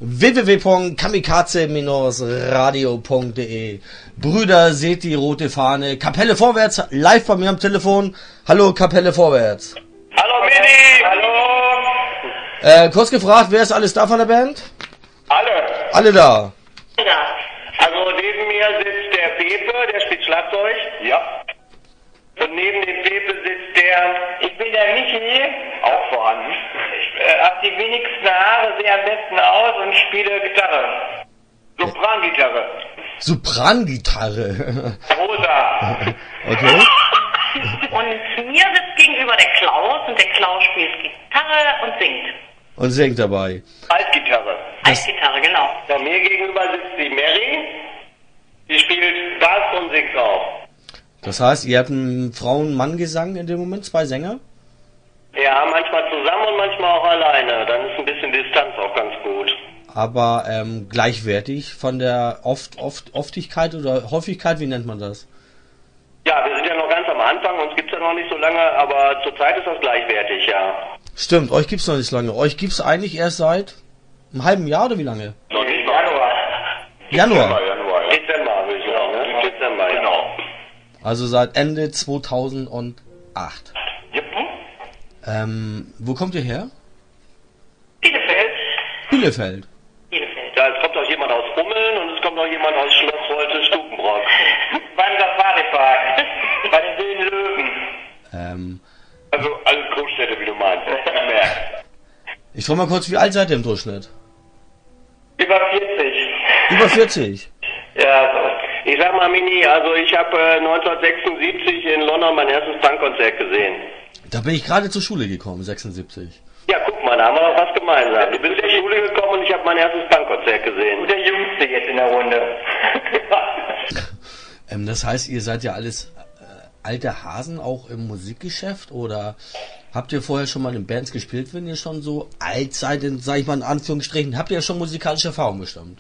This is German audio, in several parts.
www.kamikaze-radio.de. Brüder, seht die rote Fahne. Kapelle Vorwärts, live bei mir am Telefon. Hallo, Kapelle Vorwärts. Hallo Mini, hallo. Kurz gefragt, wer ist alles da von der Band? Alle. Alle da. Ja. Also neben mir sitzt der Pepe, der spielt Schlagzeug. Ja. Und neben dem Pepe sitzt der... Ich bin der Michi. Auch vorhanden. Ich habe die wenigsten Haare, sehe am besten aus und spiele Gitarre. Soprangitarre. Soprangitarre. Rosa. Okay. Und mir sitzt gegenüber der Klaus und der Klaus spielt Gitarre und singt. Und singt dabei. Altgitarre. Altgitarre, genau. Bei mir gegenüber sitzt die Mary. Die spielt Bass und singt auch. Das heißt, ihr habt einen Frauen-Mann-Gesang in dem Moment, 2 Sänger? Ja, manchmal zusammen und manchmal auch alleine. Dann ist ein bisschen Distanz auch ganz gut. Aber gleichwertig von der Oftigkeit oder Häufigkeit, wie nennt man das? Ja, wir sind ja noch ganz am Anfang, uns gibt's ja noch nicht so lange, aber zurzeit ist das gleichwertig, ja. Stimmt, euch gibt's noch nicht so lange. Euch gibt's eigentlich erst seit einem halben Jahr oder wie lange? Noch nicht mal. Januar. Januar, ja. Dezember, würde ich sagen, ne? Dezember, genau. Also seit Ende 2008. Yep. Wo kommt ihr her? Bielefeld. Bielefeld. Bielefeld. Ja, es kommt auch jemand aus Ummeln und es kommt auch jemand aus Schloss Holte-Stukenbrock. Beim Safari-Park. Bei den wilden Löwen. Also alles Großstädte, wie du meinst. Ich frage mal kurz, wie alt seid ihr im Durchschnitt? Über 40. Über 40? Ja, so. Ich sag mal, Mini, also ich habe 1976 in London mein erstes Punkkonzert gesehen. Da bin ich gerade zur Schule gekommen, 76. Ja, guck mal, da haben wir doch was gemeinsam. Du bist zur Schule gekommen und ich habe mein erstes Punkkonzert gesehen. Und der Jüngste jetzt in der Runde. Das heißt, ihr seid ja alles alte Hasen auch im Musikgeschäft oder habt ihr vorher schon mal in Bands gespielt, wenn ihr schon so alt seid, sag ich mal in Anführungsstrichen, habt ihr ja schon musikalische Erfahrung bestimmt?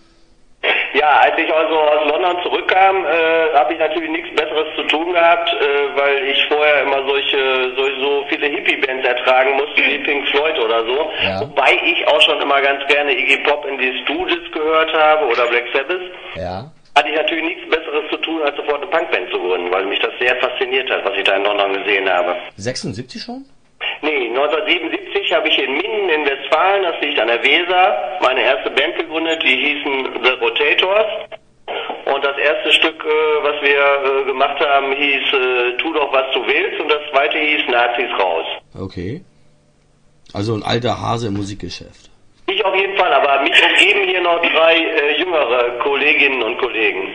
Ja, als ich also aus London zurückkam, habe ich natürlich nichts Besseres zu tun gehabt, weil ich vorher immer so viele Hippie-Bands ertragen musste, wie Pink Floyd oder so. Ja. Wobei ich auch schon immer ganz gerne Iggy Pop in die Stooges gehört habe oder Black Sabbath. Ja. Hatte ich natürlich nichts Besseres zu tun, als sofort eine Punkband zu gründen, weil mich das sehr fasziniert hat, was ich da in London gesehen habe. 76 schon? Nee, 1977 habe ich in Minden in Westfalen, das liegt an der Weser, meine erste Band gegründet, die hießen The Rotators. Und das erste Stück, was wir gemacht haben, hieß Tu doch, was du willst, und das zweite hieß Nazis raus. Okay. Also ein alter Hase im Musikgeschäft. Ich auf jeden Fall, aber mich umgeben hier noch 3 jüngere Kolleginnen und Kollegen.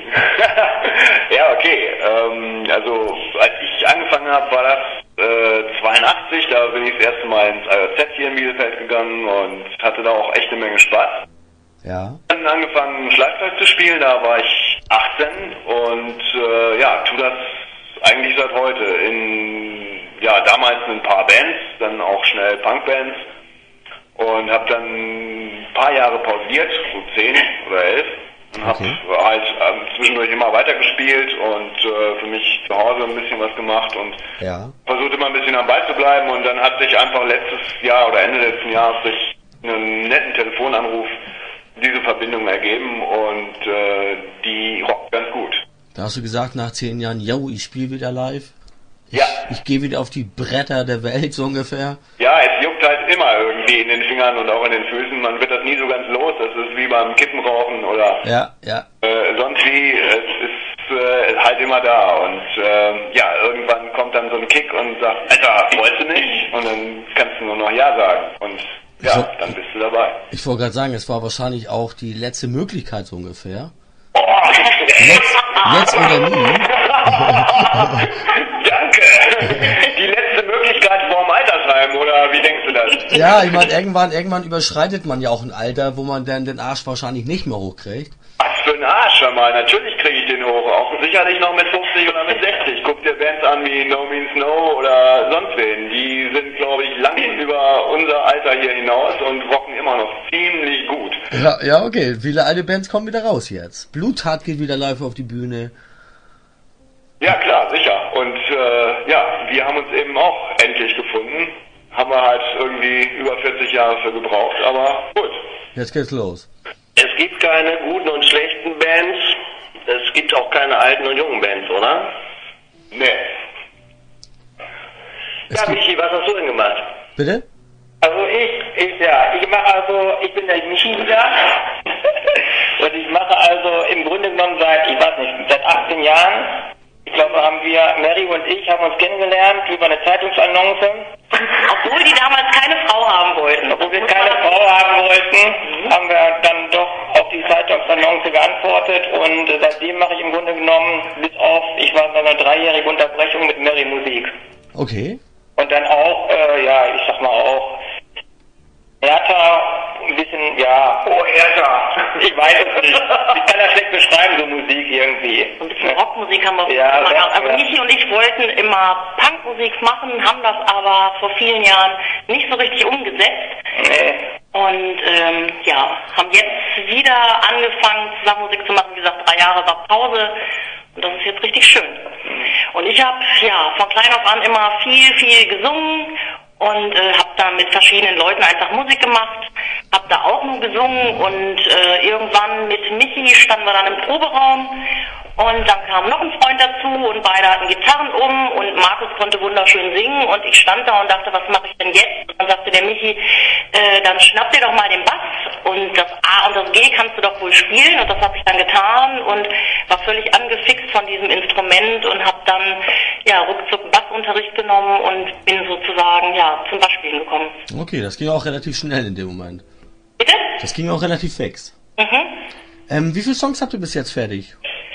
Ja, okay. Also als ich angefangen habe, war das 82, da bin ich das erste Mal ins IOZ hier in Bielefeld gegangen und hatte da auch echt eine Menge Spaß. Ja. Dann angefangen Schlagzeug zu spielen, da war ich 18 und tu das eigentlich seit heute. Damals in ein paar Bands, dann auch schnell Punkbands. Und habe dann ein paar Jahre pausiert, so 10 oder 11. Und habe halt zwischendurch immer weitergespielt und für mich zu Hause ein bisschen was gemacht und versucht immer ein bisschen am Ball zu bleiben. Und dann hat sich einfach letztes Jahr oder Ende letzten Jahres durch einen netten Telefonanruf diese Verbindung ergeben und die rockt ganz gut. Da hast du gesagt, nach 10 Jahren, yo, ich spiele wieder live. Ja. Ich gehe wieder auf die Bretter der Welt, so ungefähr. Ja, es juckt halt immer irgendwie in den Fingern und auch in den Füßen. Man wird das nie so ganz los. Das ist wie beim Kippenrauchen oder sonst wie. Es ist halt immer da. Und irgendwann kommt dann so ein Kick und sagt, Alter, wolltest du nicht? Und dann kannst du nur noch Ja sagen. Und dann bist du dabei. Ich wollte gerade sagen, es war wahrscheinlich auch die letzte Möglichkeit so ungefähr. Jetzt oder nie. Danke. Die letzte Möglichkeit vorm Altersheim, oder wie denkst du das? Ja, ich meine, irgendwann überschreitet man ja auch ein Alter, wo man dann den Arsch wahrscheinlich nicht mehr hochkriegt. Was für ein Arsch, hör mal. Natürlich kriege ich den hoch. Auch sicherlich noch mit 50 oder mit 60. Guck dir Bands an wie No Means No oder sonst wen. Die sind, glaube ich, lang über unser Alter hier hinaus und rocken immer noch ziemlich gut. Ja, okay. Viele alte Bands kommen wieder raus jetzt. Bluthart geht wieder live auf die Bühne. Ja, klar, sicher. Und wir haben uns eben auch endlich gefunden. haben wir halt irgendwie über 40 Jahre für gebraucht, aber gut. Jetzt geht's los. Es gibt keine guten und schlechten Bands. Es gibt auch keine alten und jungen Bands, oder? Nee. Es Ja, gibt- Michi, was hast du denn gemacht? Bitte? Also ich bin der Michi wieder. Und ich mache also im Grunde genommen seit 18 Jahren. Ich glaube, Mary und ich haben uns kennengelernt über eine Zeitungsannonce. Obwohl die damals keine Frau haben wollten. Obwohl wir keine Frau haben wollten, haben wir dann doch auf die Zeitungsannonce geantwortet und seitdem mache ich im Grunde genommen, bis auf, ich war in einer 3-jährigen Unterbrechung mit Mary Musik. Okay. Und dann auch, ich sag mal auch, härter, ein bisschen, härter. Ich weiß es nicht. Ich kann das schlecht beschreiben, so Musik irgendwie. Ein bisschen Rockmusik haben wir Ja, gemacht. ja, Also ja. Michi und ich wollten immer Punkmusik machen, haben das aber vor vielen Jahren nicht so richtig umgesetzt. Nee. Und haben jetzt wieder angefangen, zusammen Musik zu machen. Wie gesagt, 3 Jahre war Pause. Und das ist jetzt richtig schön. Und ich habe von klein auf an immer viel gesungen und habe da mit verschiedenen Leuten einfach Musik gemacht. Habe da auch nur gesungen und irgendwann mit Michi standen wir dann im Proberaum. Und dann kam noch ein Freund dazu und beide hatten Gitarren und Markus konnte wunderschön singen und ich stand da und dachte, was mache ich denn jetzt? Und dann sagte der Michi, dann schnapp dir doch mal den Bass und das A und das G kannst du doch wohl spielen und das habe ich dann getan und war völlig angefixt von diesem Instrument und habe dann ruckzuck Bassunterricht genommen und bin sozusagen zum Bassspielen gekommen. Okay, das ging auch relativ schnell in dem Moment. Bitte? Das ging auch relativ fix. Mhm. Wie viele Songs habt ihr bis jetzt fertig?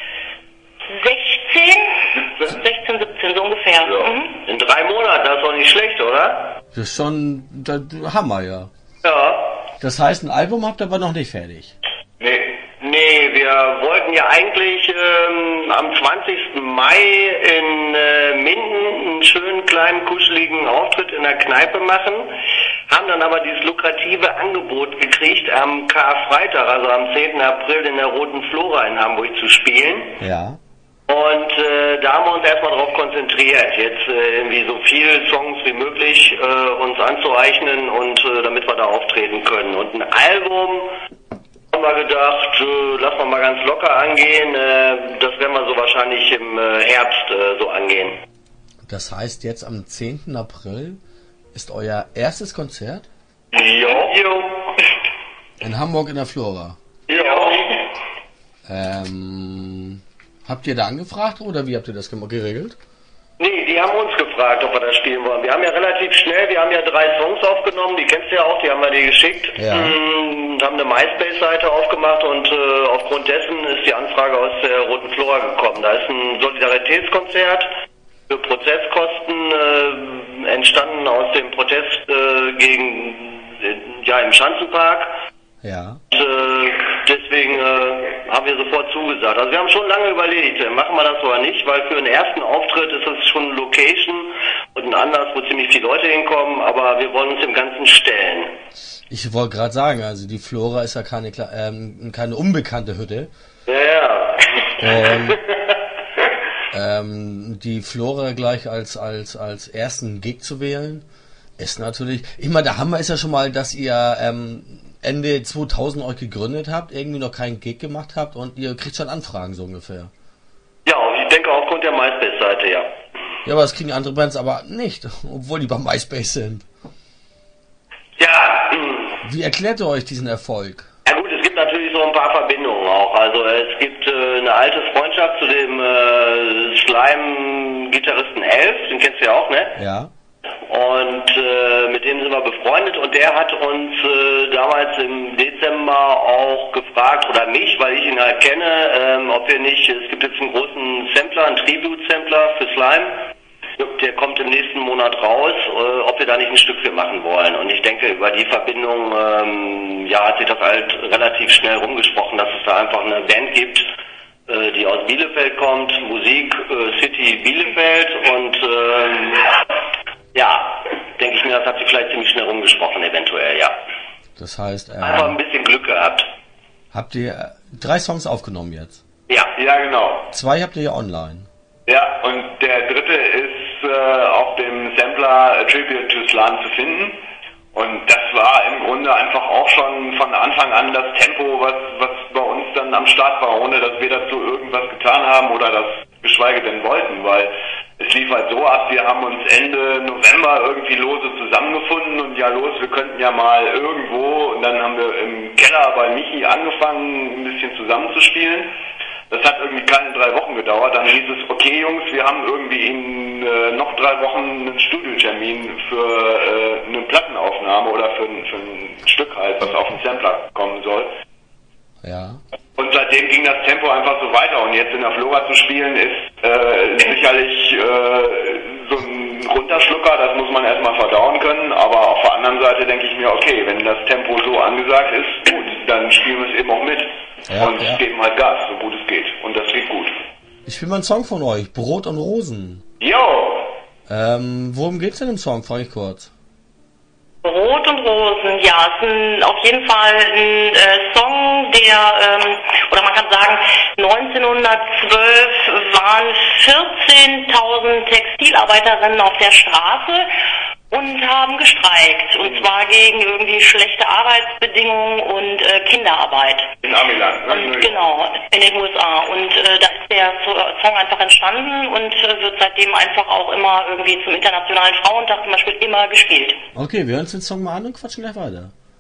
16, 17 so ungefähr. Ja. Mhm. In 3 Monaten, das ist doch nicht schlecht, oder? Das ist schon Hammer, ja. Ja. Das heißt, ein Album habt ihr aber noch nicht fertig. Nee. Nee, wir wollten ja eigentlich am 20. Mai in Minden einen schönen, kleinen, kuscheligen Auftritt in der Kneipe machen, haben dann aber dieses lukrative Angebot gekriegt, am Karfreitag, also am 10. April in der Roten Flora in Hamburg zu spielen. Ja. Und da haben wir uns erstmal darauf konzentriert, jetzt irgendwie so viele Songs wie möglich uns anzueignen und damit wir da auftreten können. Und ein Album haben wir gedacht, lass mal ganz locker angehen. Das werden wir so wahrscheinlich im Herbst so angehen. Das heißt, jetzt am 10. April ist euer erstes Konzert Jo. in Hamburg in der Flora. Jo. Habt ihr da angefragt oder wie habt ihr das geregelt? Nee, die haben uns gefragt, ob wir das spielen wollen. Wir haben ja relativ schnell, wir haben ja 3 Songs aufgenommen, die kennst du ja auch, die haben wir dir geschickt. Ja. Haben eine MySpace-Seite aufgemacht und aufgrund dessen ist die Anfrage aus der Roten Flora gekommen. Da ist ein Solidaritätskonzert für Prozesskosten entstanden aus dem Protest im Schanzenpark. Ja. Deswegen haben wir sofort zugesagt. Also wir haben schon lange überlegt, machen wir das oder nicht, weil für einen ersten Auftritt ist es schon eine Location und ein Anlass, wo ziemlich viele Leute hinkommen, aber wir wollen uns dem Ganzen stellen. Ich wollte gerade sagen, also die Flora ist ja keine unbekannte Hütte. Ja. Die Flora gleich als ersten Gig zu wählen, ist natürlich... Ich meine, der Hammer ist ja schon mal, dass ihr Ende 2000 euch gegründet habt, irgendwie noch keinen Gig gemacht habt und ihr kriegt schon Anfragen so ungefähr. Ja, ich denke aufgrund der MySpace-Seite, ja. Ja, aber das kriegen andere Bands aber nicht, obwohl die bei MySpace sind. Ja, Wie erklärt ihr euch diesen Erfolg? ja gut, es gibt natürlich so ein paar Verbindungen auch. Also es gibt eine alte Freundschaft zu dem Slime-Gitarristen Elf, den kennst du ja auch, ne? Ja. Und mit dem sind wir befreundet und der hat uns damals im Dezember auch gefragt, oder mich, weil ich ihn halt kenne, ob wir nicht, es gibt jetzt einen großen Sampler, einen Tribute-Sampler für Slime, der kommt im nächsten Monat raus, ob wir da nicht ein Stück für machen wollen. Und ich denke, über die Verbindung hat sich das halt relativ schnell rumgesprochen, dass es da einfach eine Band gibt, die aus Bielefeld kommt, Musik City Bielefeld und denke ich mir, das hat sich vielleicht ziemlich schnell rumgesprochen, eventuell, ja. Das heißt, Einfach ein bisschen Glück gehabt. habt ihr 3 Songs aufgenommen jetzt? Ja. Ja, genau. 2 habt ihr ja online. Ja, und der dritte ist auf dem Sampler A Tribute to Slan zu finden. Und das war im Grunde einfach auch schon von Anfang an das Tempo, was bei uns dann am Start war, ohne dass wir dazu irgendwas getan haben oder das geschweige denn wollten, weil es lief halt so ab, wir haben uns Ende November irgendwie lose zusammengefunden und ja los, wir könnten ja mal irgendwo, und dann haben wir im Keller bei Michi angefangen, ein bisschen zusammenzuspielen. Das hat irgendwie keine 3 Wochen gedauert. Dann hieß es, okay Jungs, wir haben irgendwie in noch 3 Wochen einen Studiotermin für eine Plattenaufnahme oder für ein Stück halt, was auf den Sampler kommen soll. Ja. Und seitdem ging das Tempo einfach so weiter. Und jetzt in der Flora zu spielen ist sicherlich so ein Runterschlucker, das muss man erstmal verdauen können. Aber auf der anderen Seite denke ich mir, okay, wenn das Tempo so angesagt ist, gut, dann spielen wir es eben auch mit. Ja, und geben halt Gas, so gut es geht. Und das geht gut. Ich will mal einen Song von euch, Brot und Rosen. Jo! Worum geht's denn im Song, frage ich kurz. Brot und Rosen, ja, ist auf jeden Fall ein Song, der, oder man kann sagen, 1912 waren 14.000 Textilarbeiterinnen auf der Straße und haben gestreikt. Und zwar gegen irgendwie schlechte Arbeitsbedingungen und Kinderarbeit. In Amiland, ne? Und genau, in den USA. Und da ist der Song einfach entstanden und wird seitdem einfach auch immer irgendwie zum Internationalen Frauentag zum Beispiel immer gespielt. Okay, wir hören uns den Song mal an und quatschen gleich weiter.